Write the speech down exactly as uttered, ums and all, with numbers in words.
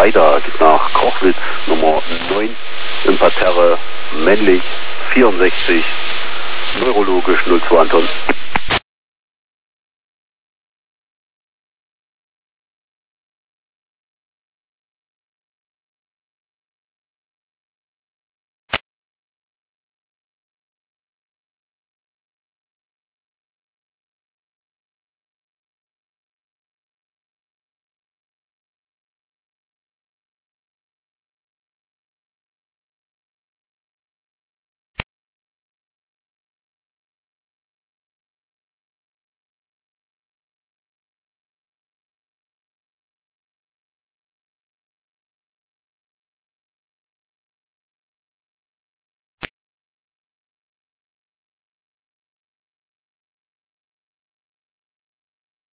Freitag nach Kochwitz Nummer neun im Parterre, männlich, vierundsechzig, neurologisch null zwei Anton.